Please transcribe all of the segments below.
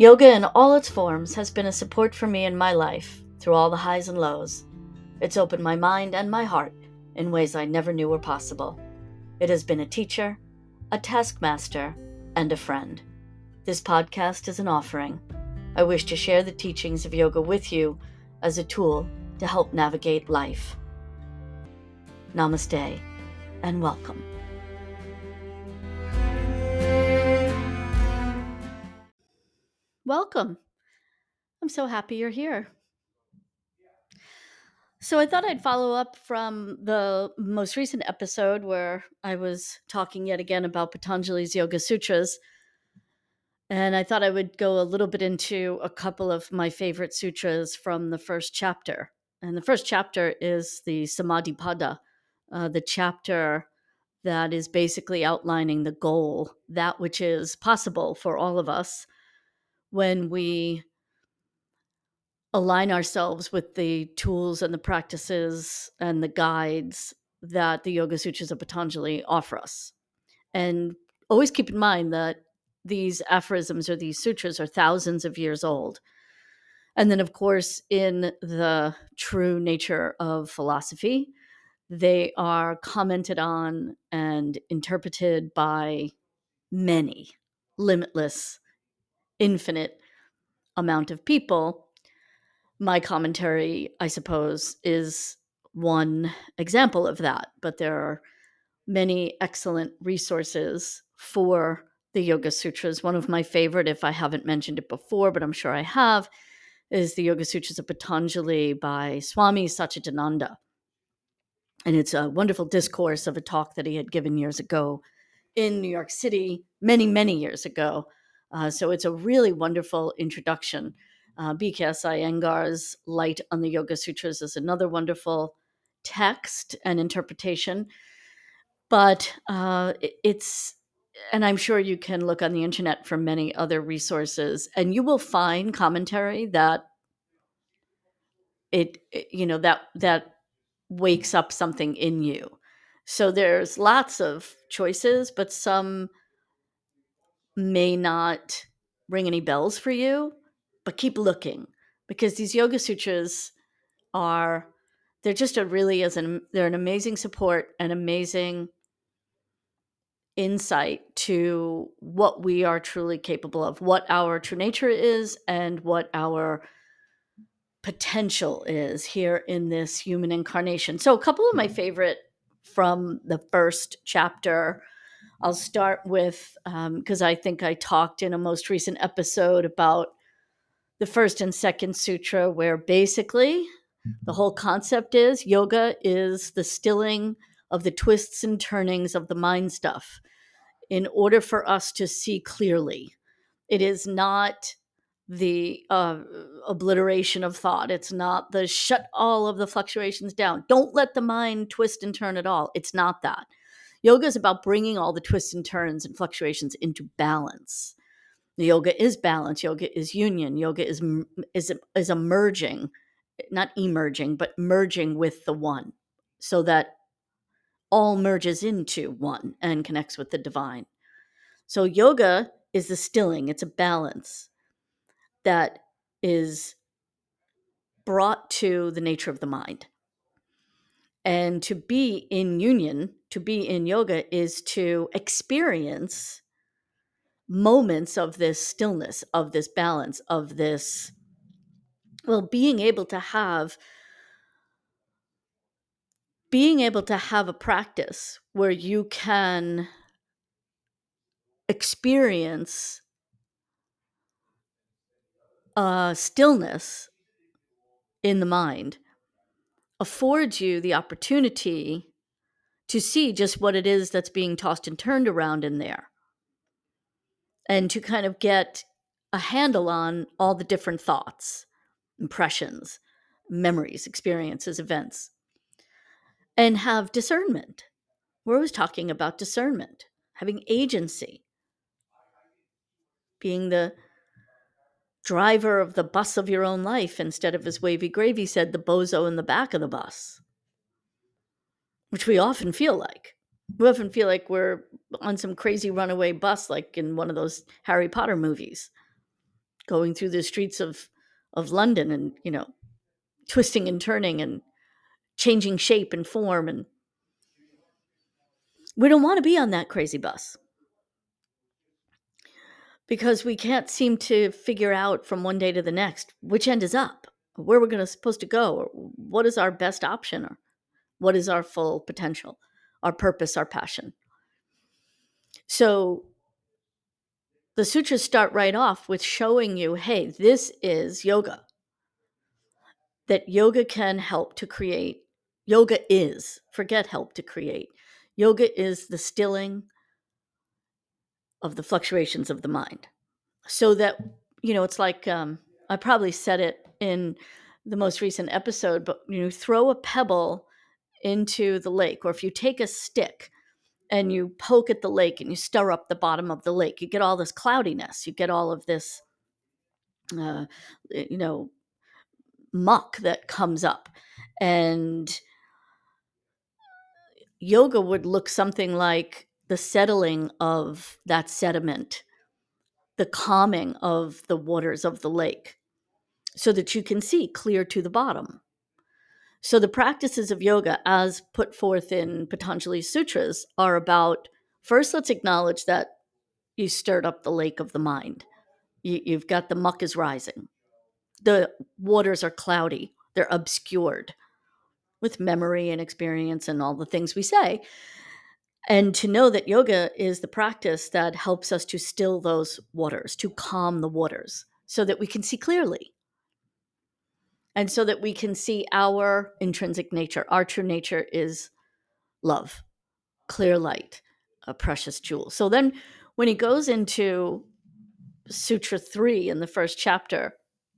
Yoga in all its forms has been a support for me in my life through all the highs and lows. It's opened my mind and my heart in ways I never knew were possible. It has been a teacher, a taskmaster, and a friend. This podcast is an offering. I wish to share the teachings of yoga with you as a tool to help navigate life. Namaste and welcome. Welcome. I'm so happy you're here. So I thought I'd follow up from the most recent episode where I was talking yet again about Patanjali's Yoga Sutras. And I thought I would go a little bit into a couple of my favorite sutras from the first chapter. And the first chapter is the Samadhipada, the chapter that is basically outlining the goal, that which is possible for all of us when we align ourselves with the tools and the practices and the guides that the Yoga Sutras of Patanjali offer us. And always keep in mind that these aphorisms or these sutras are thousands of years old. And then, of course, in the true nature of philosophy, they are commented on and interpreted by many, limitless, infinite amount of people. My commentary, I suppose, is one example of that, but there are many excellent resources for the Yoga Sutras. One of my favorite, if I haven't mentioned it before, but I'm sure I have, is the Yoga Sutras of Patanjali by Swami Satchidananda. And it's a wonderful discourse of a talk that he had given years ago in New York City, many, many years ago. So it's a really wonderful introduction. B.K.S. Iyengar's Light on the Yoga Sutras is another wonderful text and interpretation. But it's, and I'm sure you can look on the internet for many other resources, and you will find commentary that that wakes up something in you. So there's lots of choices, but some may not ring any bells for you, but keep looking, because these Yoga Sutras they're just they're an amazing support, an amazing insight to what we are truly capable of, what our true nature is, and what our potential is here in this human incarnation. So a couple of my favorite from the first chapter, I'll start with, because I think I talked in a most recent episode about the first and second sutra, where basically the whole concept is yoga is the stilling of the twists and turnings of the mind stuff in order for us to see clearly. It is not the obliteration of thought. It's not the shut all of the fluctuations down. Don't let the mind twist and turn at all. It's not that. Yoga is about bringing all the twists and turns and fluctuations into balance. The yoga is balance. Yoga is union. Yoga is a merging, not emerging, but merging with the one, so that all merges into one and connects with the divine. So yoga is the stilling. It's a balance that is brought to the nature of the mind. And to be in union, to be in yoga, is to experience moments of this stillness, of this balance, of this, being able to have a practice where you can experience stillness in the mind affords you the opportunity to see just what it is that's being tossed and turned around in there, and to kind of get a handle on all the different thoughts, impressions, memories, experiences, events, and have discernment. We're always talking about discernment, having agency, being the driver of the bus of your own life instead of, as Wavy Gravy said, the bozo in the back of the bus, which we often feel like. We often feel like we're on some crazy runaway bus, like in one of those Harry Potter movies. going through the streets of London and, twisting and turning and changing shape and form. And we don't want to be on that crazy bus because we can't seem to figure out from one day to the next which end is up, where we're supposed to go, or what is our best option, or what is our full potential, our purpose, our passion. So the sutras start right off with showing you, hey, this is yoga. That yoga can help to create. Yoga is, forget help to create. Yoga is the stilling of the fluctuations of the mind. So that, it's like, I probably said it in the most recent episode, but throw a pebble into the lake, or if you take a stick and you poke at the lake and you stir up the bottom of the lake, you get all this cloudiness, you get all of this, muck that comes up. And yoga would look something like the settling of that sediment, the calming of the waters of the lake, so that you can see clear to the bottom. So the practices of yoga, as put forth in Patanjali's sutras, are about, first, let's acknowledge that you stirred up the lake of the mind. You've got the muck is rising. The waters are cloudy. They're obscured with memory and experience and all the things we say. And to know that yoga is the practice that helps us to still those waters, to calm the waters, so that we can see clearly. And so that we can see our intrinsic nature. Our true nature is love, clear light, a precious jewel. So then when he goes into Sutra 3 in the first chapter,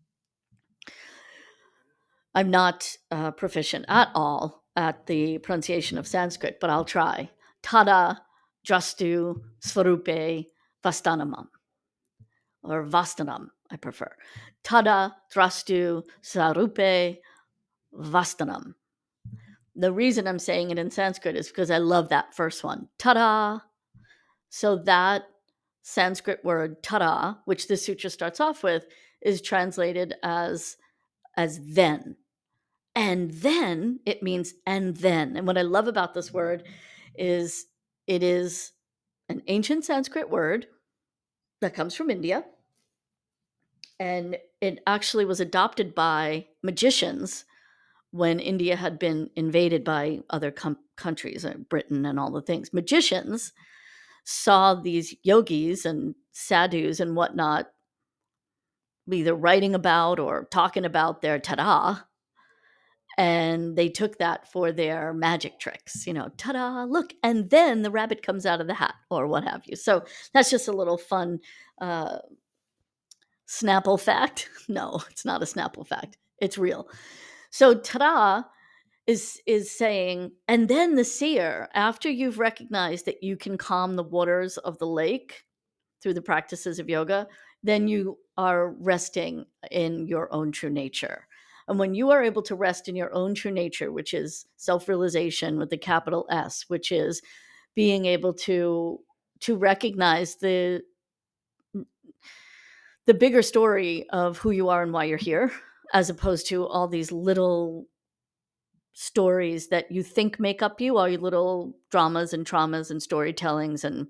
I'm not proficient at all at the pronunciation of Sanskrit, but I'll try. Tada drastu svarupe vastanamam, or vastanam, I prefer. Tada drastu svarupe vastanam. The reason I'm saying it in Sanskrit is because I love that first one. Tada! So that Sanskrit word tada, which the sutra starts off with, is translated as then. And then it means and then. And what I love about this word is it is an ancient Sanskrit word that comes from India. And it actually was adopted by magicians when India had been invaded by other countries, Britain and all the things. Magicians saw these yogis and sadhus and whatnot either writing about or talking about their tada, and they took that for their magic tricks, ta-da, look, and then the rabbit comes out of the hat, or what have you. So that's just a little fun Snapple fact. No, it's not a Snapple fact. It's real. So ta-da is saying, and then the seer, after you've recognized that you can calm the waters of the lake through the practices of yoga, then you are resting in your own true nature. And when you are able to rest in your own true nature, which is self-realization with the capital S, which is being able to recognize the bigger story of who you are and why you're here, as opposed to all these little stories that you think make up you, all your little dramas and traumas and storytellings. And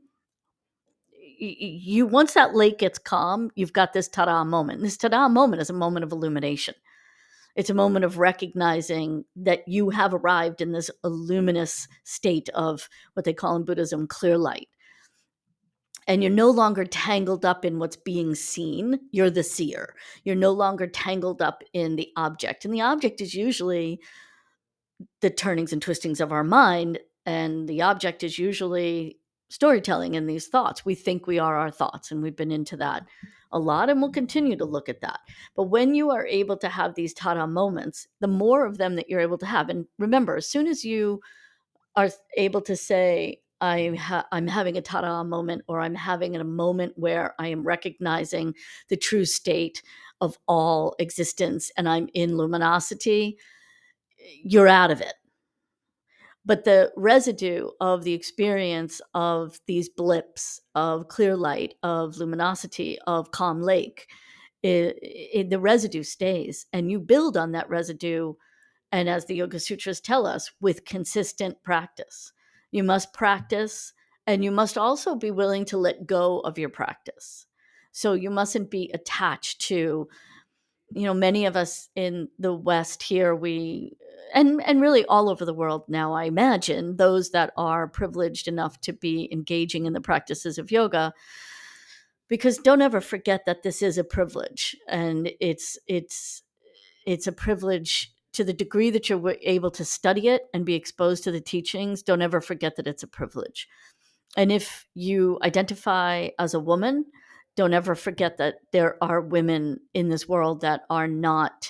you, once that lake gets calm, you've got this ta-da moment. And this ta-da moment is a moment of illumination. It's a moment of recognizing that you have arrived in this luminous state of what they call in Buddhism clear light. And you're no longer tangled up in what's being seen. You're the seer. You're no longer tangled up in the object. And the object is usually the turnings and twistings of our mind. And the object is usually storytelling in these thoughts. We think we are our thoughts, and we've been into that a lot, and we'll continue to look at that. But when you are able to have these tada moments, the more of them that you're able to have, and remember, as soon as you are able to say, I'm having a tada moment, or I'm having a moment where I am recognizing the true state of all existence and I'm in luminosity, you're out of it. But the residue of the experience of these blips of clear light, of luminosity, of calm lake the residue stays, and you build on that residue. And as the Yoga Sutras tell us, with consistent practice, you must practice, and you must also be willing to let go of your practice. So you mustn't be attached to, many of us in the West here, and really all over the world now, I imagine, those that are privileged enough to be engaging in the practices of yoga, because don't ever forget that this is a privilege, and it's a privilege to the degree that you're able to study it and be exposed to the teachings. Don't ever forget that it's a privilege. And if you identify as a woman, don't ever forget that there are women in this world that are not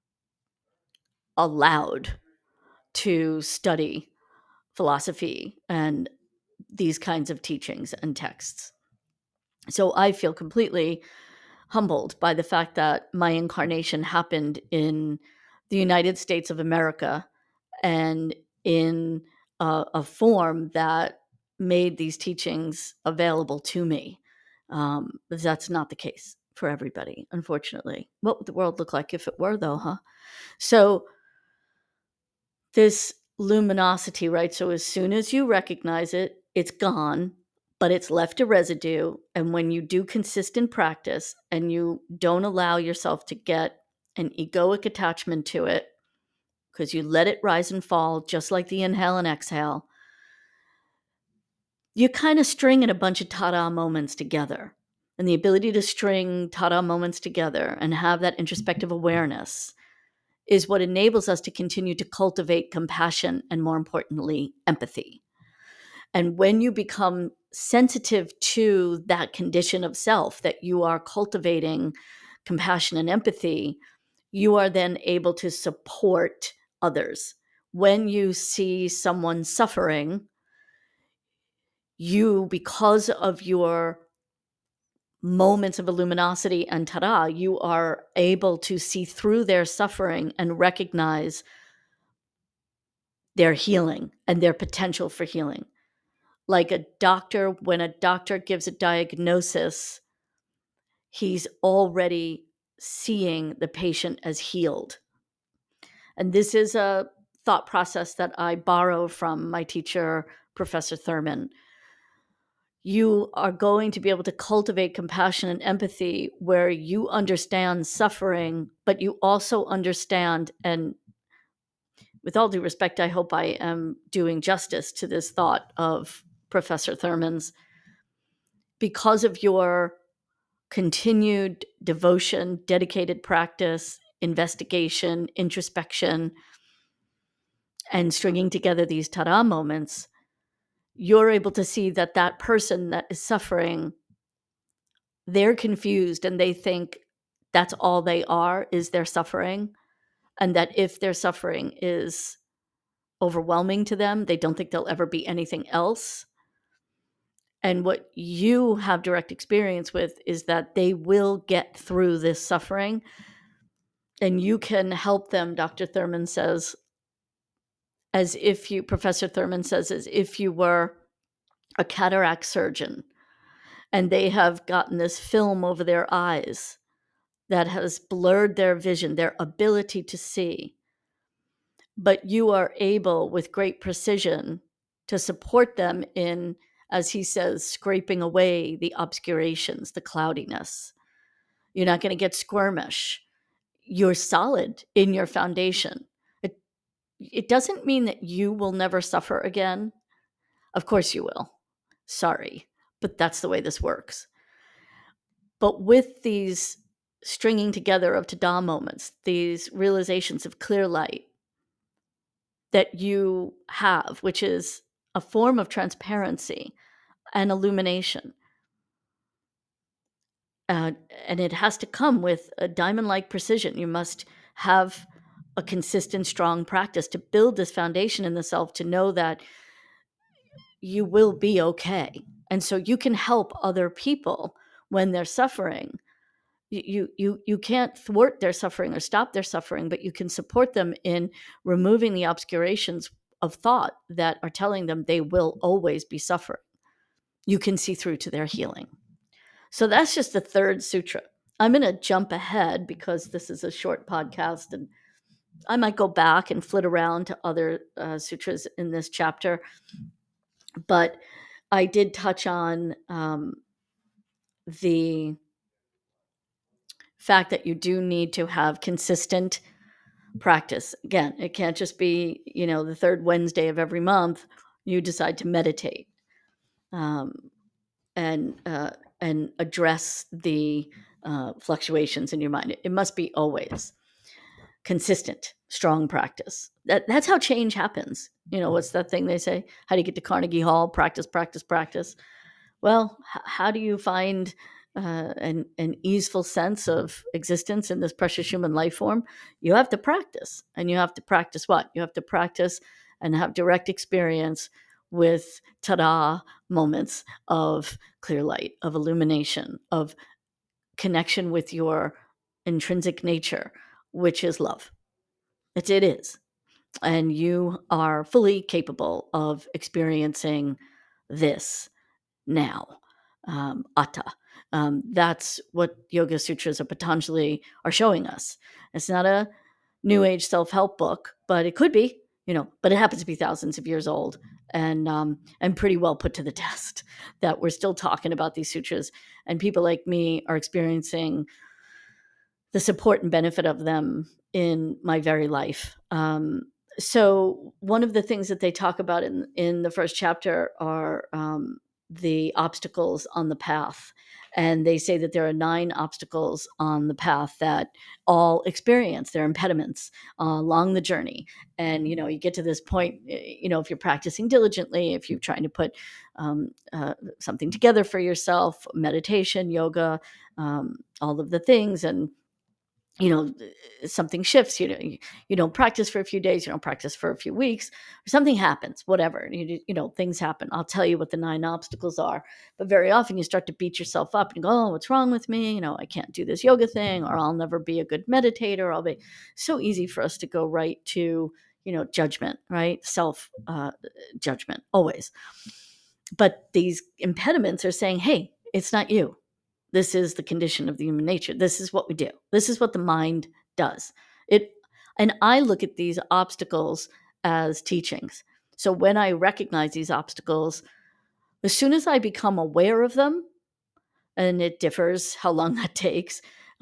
allowed to study philosophy and these kinds of teachings and texts. So I feel completely humbled by the fact that my incarnation happened in the United States of America, and in a form that made these teachings available to me. That's not the case for everybody, unfortunately. What would the world look like if it were, though, huh? So this luminosity, right? So as soon as you recognize it, it's gone, but it's left a residue. And when you do consistent practice and you don't allow yourself to get an egoic attachment to it, because you let it rise and fall, just like the inhale and exhale, you kind of string in a bunch of tada moments together. And the ability to string tada moments together and have that introspective awareness is what enables us to continue to cultivate compassion and, more importantly, empathy. And when you become sensitive to that condition of self, that you are cultivating compassion and empathy, you are then able to support others. When you see someone suffering, you, because of your moments of luminosity and tada, you are able to see through their suffering and recognize their healing and their potential for healing. Like a doctor, when a doctor gives a diagnosis, he's already seeing the patient as healed. And this is a thought process that I borrow from my teacher, Professor Thurman. You are going to be able to cultivate compassion and empathy where you understand suffering, but you also understand, and with all due respect, I hope I am doing justice to this thought of Professor Thurman's, because of your continued devotion, dedicated practice, investigation, introspection, and stringing together these tada moments, you're able to see that that person that is suffering, they're confused and they think that's all they are, is their suffering. And that if their suffering is overwhelming to them, they don't think there'll ever be anything else. And what you have direct experience with is that they will get through this suffering, and you can help them, Dr. Thurman says, Professor Thurman says, as if you were a cataract surgeon and they have gotten this film over their eyes that has blurred their vision, their ability to see. But you are able, with great precision, to support them in, as he says, scraping away the obscurations, the cloudiness. You're not going to get squirmish. You're solid in your foundation. It doesn't mean that you will never suffer again. Of course you will. Sorry, but that's the way this works. But with these stringing together of tada moments, these realizations of clear light that you have, which is a form of transparency and illumination, and it has to come with a diamond-like precision. You must have a consistent, strong practice to build this foundation in the self, to know that you will be okay. And so you can help other people when they're suffering. You can't thwart their suffering or stop their suffering, but you can support them in removing the obscurations of thought that are telling them they will always be suffering. You can see through to their healing. So that's just the third sutra. I'm going to jump ahead because this is a short podcast, and I might go back and flit around to other sutras in this chapter. But I did touch on the fact that you do need to have consistent practice. Again, it can't just be, the third Wednesday of every month you decide to meditate and address the fluctuations in your mind. It must be always consistent, strong practice. That's how change happens. What's that thing they say? How do you get to Carnegie Hall? Practice, practice, practice. Well, how do you find an easeful sense of existence in this precious human life form? You have to practice. And you have to practice what? You have to practice and have direct experience with ta-da moments of clear light, of illumination, of connection with your intrinsic nature, which is love. It is. And you are fully capable of experiencing this now. Atta. That's what Yoga Sutras of Patanjali are showing us. It's not a new age self-help book, but it could be, but it happens to be thousands of years old and pretty well put to the test, that we're still talking about these sutras, and people like me are experiencing the support and benefit of them in my very life. So one of the things that they talk about in the first chapter are the obstacles on the path. And they say that there are 9 obstacles on the path that all experience. They're impediments along the journey. And, you get to this point, if you're practicing diligently, if you're trying to put something together for yourself, meditation, yoga, all of the things, and something shifts, you don't practice for a few days, you don't practice for a few weeks, or something happens, whatever, things happen. I'll tell you what the 9 obstacles are, but very often you start to beat yourself up and go, oh, what's wrong with me? I can't do this yoga thing, or I'll never be a good meditator. I'll be so easy for us to go right to, judgment, right? Self judgment always. But these impediments are saying, hey, it's not you. This is the condition of the human nature. This is what we do. This is what the mind does. And I look at these obstacles as teachings. So when I recognize these obstacles, as soon as I become aware of them, and it differs how long that takes,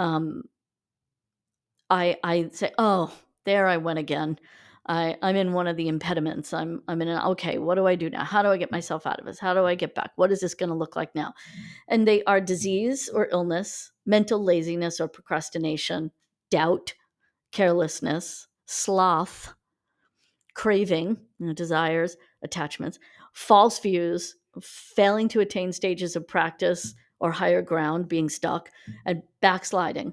I say, oh, there I went again. I'm in one of the impediments. I'm in okay, what do I do now? How do I get myself out of this? How do I get back? What is this going to look like now? And they are disease or illness, mental laziness or procrastination, doubt, carelessness, sloth, craving, desires, attachments, false views, failing to attain stages of practice or higher ground, being stuck, and backsliding.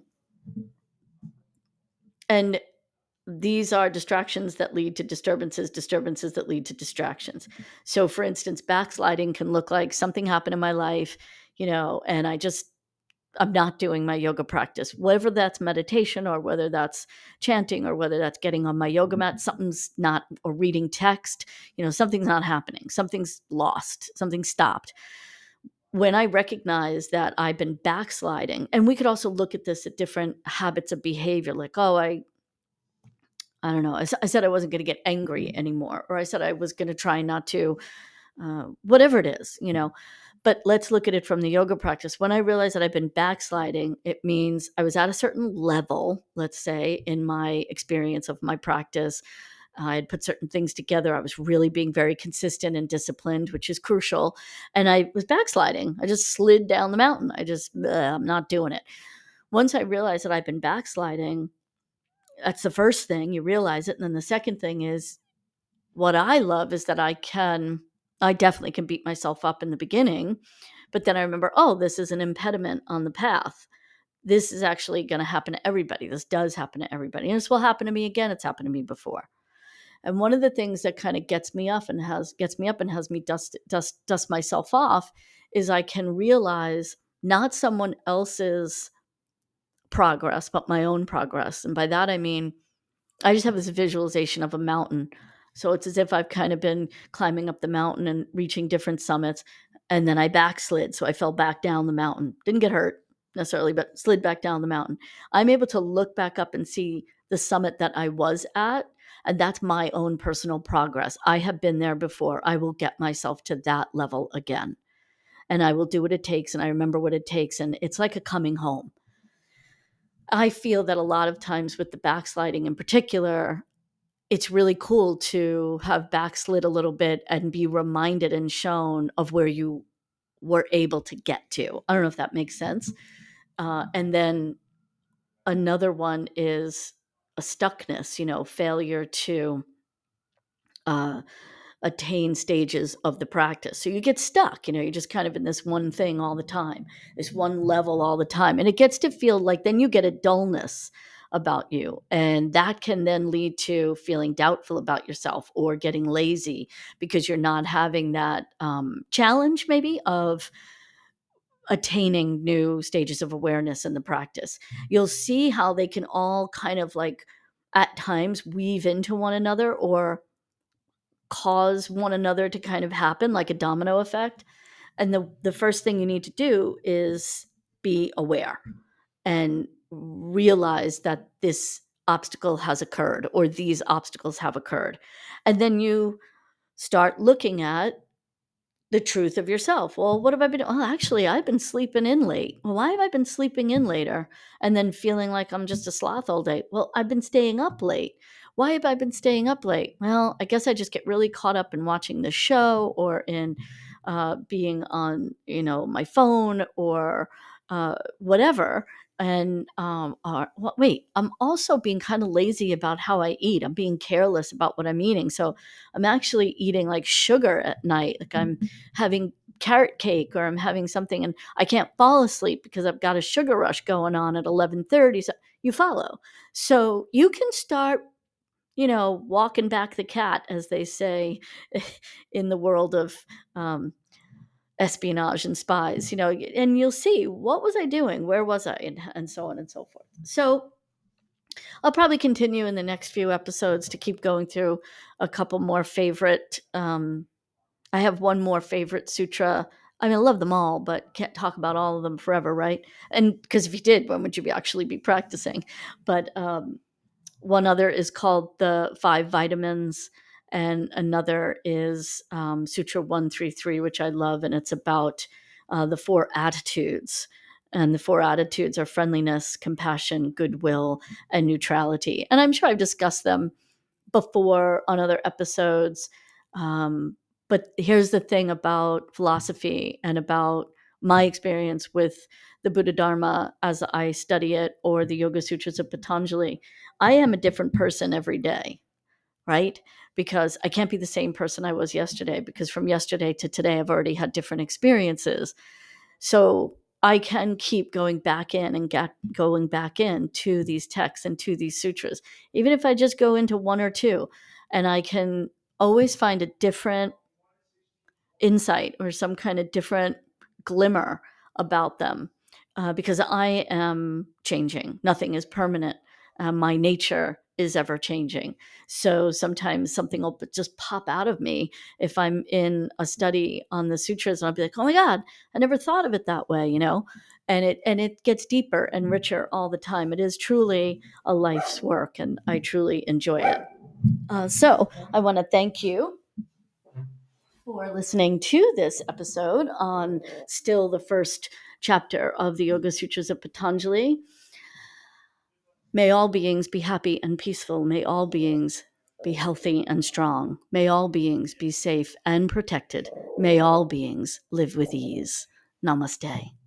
And these are distractions that lead to disturbances that lead to distractions. So for instance, backsliding can look like something happened in my life, and I'm not doing my yoga practice, whether that's meditation or whether that's chanting or whether that's getting on my yoga mat, something's not, or reading text, something's not happening. Something's lost, something stopped. When I recognize that I've been backsliding, and we could also look at this at different habits of behavior, like, oh, I don't know. I said I wasn't going to get angry anymore, or I said I was going to try not to, whatever it is, But let's look at it from the yoga practice. When I realized that I've been backsliding, it means I was at a certain level, let's say, in my experience of my practice. I had put certain things together. I was really being very consistent and disciplined, which is crucial. And I was backsliding. I just slid down the mountain. I'm not doing it. Once I realized that I've been backsliding, that's the first thing, you realize it. And then the second thing is, what I love is that I definitely can beat myself up in the beginning, but then I remember, oh, this is an impediment on the path. This is actually going to happen to everybody. This does happen to everybody. And this will happen to me again. It's happened to me before. And one of the things that kind of gets me up and has me dust myself off is I can realize not someone else's progress, but my own progress. And by that, I mean, I just have this visualization of a mountain. So it's as if I've kind of been climbing up the mountain and reaching different summits. And then I backslid. So I fell back down the mountain. Didn't get hurt. necessarily, but slid back down the mountain. I'm able to look back up and see the summit that I was at. And that's my own personal progress. I have been there before. I will get myself to that level again. And I will do what it takes. And I remember what it takes. And it's like a coming home. I feel that a lot of times with the backsliding in particular, it's really cool to have backslid a little bit and be reminded and shown of where you were able to get to. I don't know if that makes sense. And then another one is a stuckness, failure to attain stages of the practice. So you get stuck, you're just kind of in this one thing all the time, this one level all the time. And it gets to feel like then you get a dullness about you. And that can then lead to feeling doubtful about yourself or getting lazy because you're not having that challenge maybe of attaining new stages of awareness in the practice. You'll see how they can all kind of like at times weave into one another or cause one another to kind of happen like a domino effect. And the first thing you need to do is be aware and realize that this obstacle has occurred or these obstacles have occurred. And then you start looking at the truth of yourself. Well, what have I been doing? Oh, actually, I've been sleeping in late. Well, why have I been sleeping in later and then feeling like I'm just a sloth all day? Well, I've been staying up late. Why have I been staying up late? Well, I guess I just get really caught up in watching the show or in being on, my phone or whatever. And wait, I'm also being kind of lazy about how I eat. I'm being careless about what I'm eating. So I'm actually eating like sugar at night. Like I'm having carrot cake or I'm having something and I can't fall asleep because I've got a sugar rush going on at 11:30. So you follow. So you can start, walking back the cat, as they say in the world of espionage and spies, and you'll see what was I doing? Where was I? And so on and so forth. So I'll probably continue in the next few episodes to keep going through a couple more favorite. I have one more favorite sutra. I mean, I love them all, but can't talk about all of them forever, right? And because if you did, when would you actually be practicing? But one other is called the Five Vitamins, and another is Sutra 133, which I love, and it's about the four attitudes. And the four attitudes are friendliness, compassion, goodwill, and neutrality. And I'm sure I've discussed them before on other episodes. But here's the thing about philosophy and about my experience with the Buddha Dharma as I study it or the Yoga Sutras of Patanjali. I am a different person every day, right? Because I can't be the same person I was yesterday, because from yesterday to today, I've already had different experiences. So I can keep going back in and going back in to these texts and to these sutras, even if I just go into one or two, and I can always find a different insight or some kind of different glimmer about them, because I am changing. Nothing is permanent. My nature is ever changing. So sometimes something will just pop out of me if I'm in a study on the sutras, and I'll be like, oh my God, I never thought of it that way, and it gets deeper and richer all the time. It is truly a life's work, and I truly enjoy it. So I want to thank you for listening to this episode on still the first chapter of the Yoga Sutras of Patanjali. May all beings be happy and peaceful. May all beings be healthy and strong. May all beings be safe and protected. May all beings live with ease. Namaste.